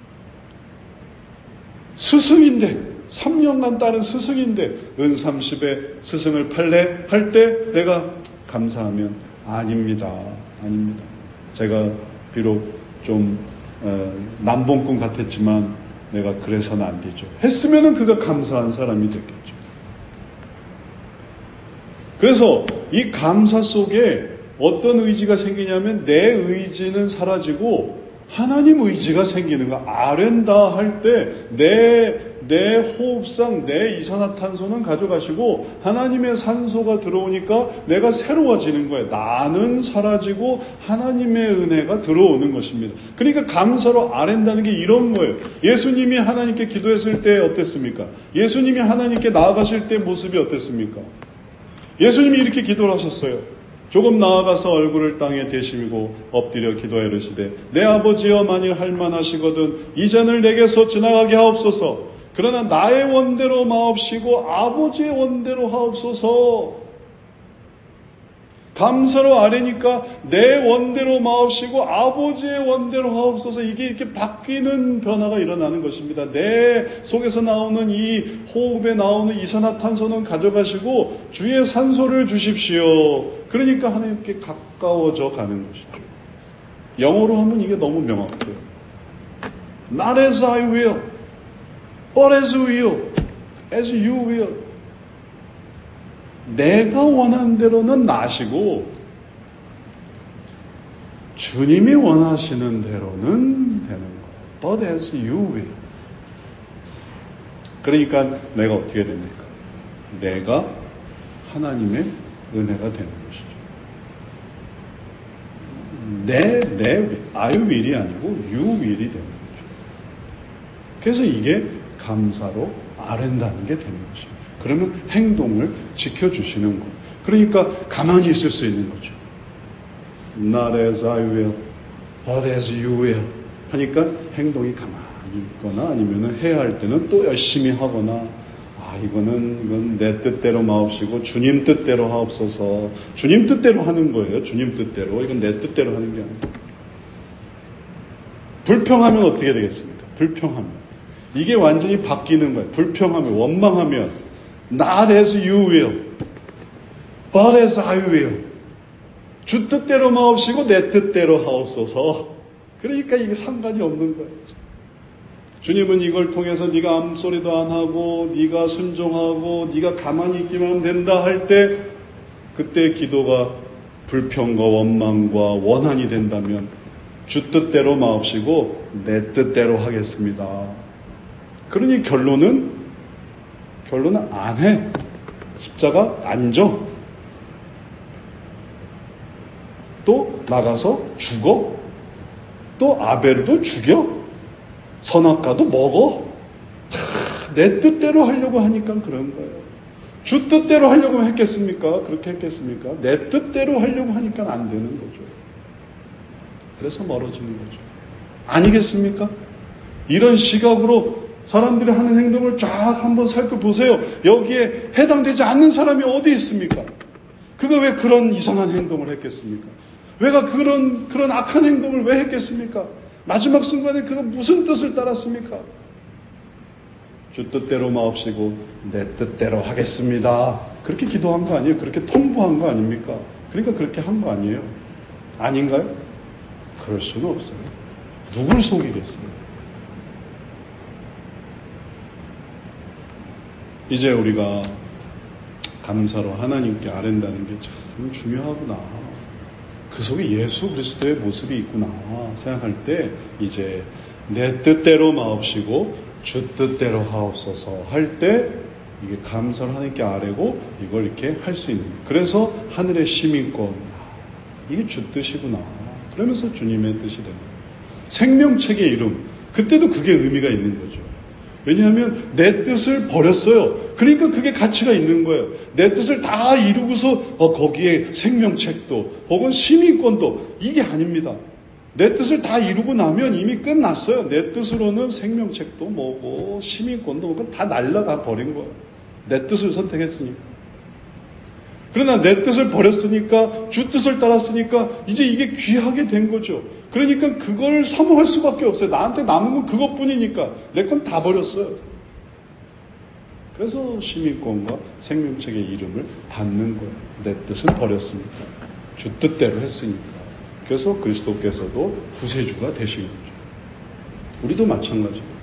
스승인데, 삼 년간 따른 스승인데 은삼십에 스승을 팔래 할 때 내가 감사하면 아닙니다. 아닙니다. 제가 비록 좀 어, 남봉꾼 같았지만 내가 그래서는 안 되죠. 했으면은 그가 감사한 사람이 됐겠죠. 그래서 이 감사 속에 어떤 의지가 생기냐면 내 의지는 사라지고 하나님 의지가 생기는 거야. 아른다 할 때 내 내 호흡상 내 이산화탄소는 가져가시고 하나님의 산소가 들어오니까 내가 새로워지는 거예요. 나는 사라지고 하나님의 은혜가 들어오는 것입니다. 그러니까 감사로 아랜다는 게 이런 거예요. 예수님이 하나님께 기도했을 때 어땠습니까? 예수님이 하나님께 나아가실 때 모습이 어땠습니까? 예수님이 이렇게 기도를 하셨어요. 조금 나아가서 얼굴을 땅에 대시고 엎드려 기도하여 이르시되 내 아버지여 만일 할만하시거든 이 잔을 내게서 지나가게 하옵소서. 그러나 나의 원대로 마옵시고 아버지의 원대로 하옵소서. 감사로 아뢰니까 내 원대로 마옵시고 아버지의 원대로 하옵소서. 이게 이렇게 바뀌는 변화가 일어나는 것입니다. 내 속에서 나오는 이 호흡에 나오는 이산화탄소는 가져가시고 주의 산소를 주십시오. 그러니까 하나님께 가까워져 가는 것이죠. 영어로 하면 이게 너무 명확해요. Not as I will, but as will, as you will. 내가 원하는 대로는 나시고 주님이 원하시는 대로는 되는 거예요. But as you will. 그러니까 내가 어떻게 됩니까? 내가 하나님의 은혜가 되는 것이죠. 내, 내, I will이 아니고 you will이 되는 거죠. 그래서 이게 감사로 아랜다는 게 되는 것입니다. 그러면 행동을 지켜주시는 거예요. 그러니까 가만히 있을 수 있는 거죠. Not as I will, but as you will. 하니까 행동이 가만히 있거나 아니면 해야 할 때는 또 열심히 하거나 아 이거는 이건 내 뜻대로 마옵시고 주님 뜻대로 하옵소서. 주님 뜻대로 하는 거예요. 주님 뜻대로. 이건 내 뜻대로 하는 게 아니에요. 불평하면 어떻게 되겠습니까? 불평하면. 이게 완전히 바뀌는 거예요. 불평하면, 원망하면 Not as you will, but as I will. 주 뜻대로 마옵시고 내 뜻대로 하옵소서. 그러니까 이게 상관이 없는 거예요. 주님은 이걸 통해서 네가 암소리도 안 하고 네가 순종하고 네가 가만히 있기만 하면 된다 할 때 그때 기도가 불평과 원망과 원한이 된다면 주 뜻대로 마옵시고 내 뜻대로 하겠습니다. 그러니 결론은 결론은 안 해. 십자가 안 져. 또 나가서 죽어. 또 아벨도 죽여. 선악과도 먹어. 다 내 뜻대로 하려고 하니까 그런 거예요. 주 뜻대로 하려고 했겠습니까? 그렇게 했겠습니까? 내 뜻대로 하려고 하니까 안 되는 거죠. 그래서 멀어지는 거죠. 아니겠습니까? 이런 시각으로 사람들이 하는 행동을 쫙 한번 살펴보세요. 여기에 해당되지 않는 사람이 어디 있습니까? 그가 왜 그런 이상한 행동을 했겠습니까? 왜가 그런, 그런 악한 행동을 왜 했겠습니까? 마지막 순간에 그가 무슨 뜻을 따랐습니까? 주 뜻대로 마옵시고 내 뜻대로 하겠습니다. 그렇게 기도한 거 아니에요? 그렇게 통보한 거 아닙니까? 그러니까 그렇게 한 거 아니에요? 아닌가요? 그럴 수는 없어요. 누굴 속이겠어요? 이제 우리가 감사로 하나님께 아랜다는 게 참 중요하구나. 그 속에 예수 그리스도의 모습이 있구나 생각할 때 이제 내 뜻대로 마옵시고 주 뜻대로 하옵소서 할 때 이게 감사로 하나님께 아뢰고 이걸 이렇게 할 수 있는 거예요. 그래서 하늘의 시민권 이게 주 뜻이구나. 그러면서 주님의 뜻이 되는 거예요. 생명책의 이름 그때도 그게 의미가 있는 거죠. 왜냐하면 내 뜻을 버렸어요. 그러니까 그게 가치가 있는 거예요. 내 뜻을 다 이루고서 어, 거기에 생명책도 혹은 시민권도 이게 아닙니다. 내 뜻을 다 이루고 나면 이미 끝났어요. 내 뜻으로는 생명책도 뭐고 시민권도 뭐고 다 날라 다 버린 거예요. 내 뜻을 선택했으니까. 그러나 내 뜻을 버렸으니까 주 뜻을 따랐으니까 이제 이게 귀하게 된 거죠. 그러니까 그걸 사모할 수밖에 없어요. 나한테 남은 건 그것뿐이니까 내 건 다 버렸어요. 그래서 시민권과 생명책의 이름을 받는 거예요. 내 뜻을 버렸으니까. 주 뜻대로 했으니까. 그래서 그리스도께서도 구세주가 되신 거죠. 우리도 마찬가지예요.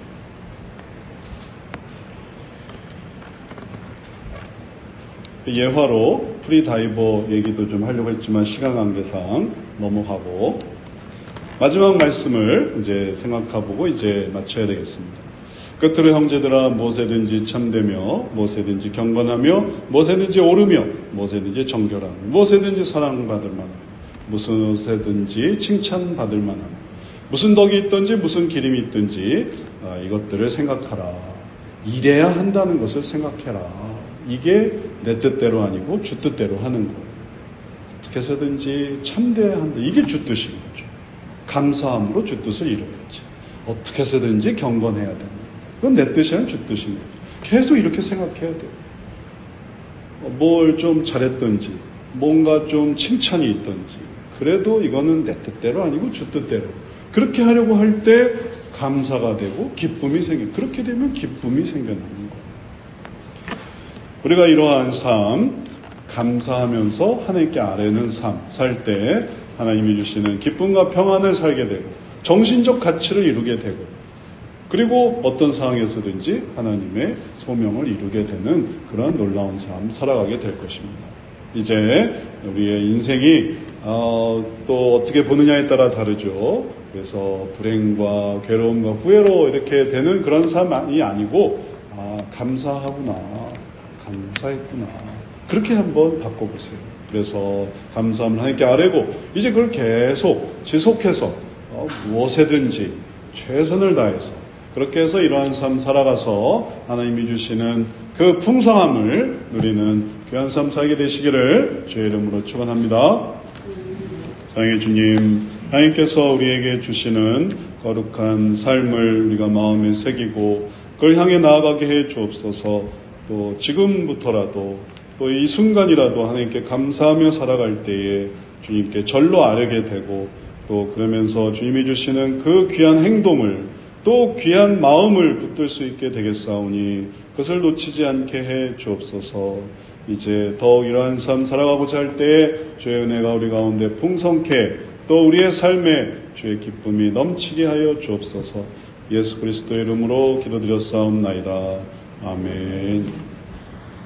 예화로 프리다이버 얘기도 좀 하려고 했지만 시간 관계상 넘어가고 마지막 말씀을 이제 생각해보고 이제 마쳐야 되겠습니다. 끝으로 형제들아 무엇에든지 참되며 무엇에든지 경건하며 무엇에든지 오르며 무엇에든지 정결하며 무엇에든지 사랑받을 만하며 무엇에든지 칭찬받을 만하며 무슨 덕이 있든지 무슨 기림이 있든지 아, 이것들을 생각하라. 이래야 한다는 것을 생각해라. 이게 내 뜻대로 아니고 주 뜻대로 하는 거예요. 어떻게 해서든지 참되어야 한다. 이게 주 뜻인 거죠. 감사함으로 주 뜻을 이루어야지. 어떻게 해서든지 경건해야 된다. 그건 내 뜻이 아니라 주 뜻인 거죠. 계속 이렇게 생각해야 돼요. 뭘 좀 잘했든지 뭔가 좀 칭찬이 있든지 그래도 이거는 내 뜻대로 아니고 주 뜻대로. 그렇게 하려고 할 때 감사가 되고 기쁨이 생겨. 그렇게 되면 기쁨이 생겨나는 거예요. 우리가 이러한 삶, 감사하면서 하나님께 아뢰는 삶 살 때 하나님이 주시는 기쁨과 평안을 살게 되고 정신적 가치를 이루게 되고 그리고 어떤 상황에서든지 하나님의 소명을 이루게 되는 그런 놀라운 삶 살아가게 될 것입니다. 이제 우리의 인생이 어, 또 어떻게 보느냐에 따라 다르죠. 그래서 불행과 괴로움과 후회로 이렇게 되는 그런 삶이 아니고 아, 감사하구나. 감사했구나. 그렇게 한번 바꿔보세요. 그래서 감사함을 하나님께 아뢰고 이제 그걸 계속 지속해서 어, 무엇에든지 최선을 다해서 그렇게 해서 이러한 삶 살아가서 하나님이 주시는 그 풍성함을 누리는 귀한 삶 살게 되시기를 주의 이름으로 축원합니다. 사랑의 주님, 하나님께서 우리에게 주시는 거룩한 삶을 우리가 마음에 새기고 그걸 향해 나아가게 해 주옵소서. 또 지금부터라도 또 이 순간이라도 하나님께 감사하며 살아갈 때에 주님께 절로 아뢰게 되고 또 그러면서 주님이 주시는 그 귀한 행동을 또 귀한 마음을 붙들 수 있게 되겠사오니 그것을 놓치지 않게 해 주옵소서. 이제 더욱 이러한 삶 살아가고자 할 때에 주의 은혜가 우리 가운데 풍성케 또 우리의 삶에 주의 기쁨이 넘치게 하여 주옵소서. 예수 그리스도의 이름으로 기도드렸사옵나이다. 아멘.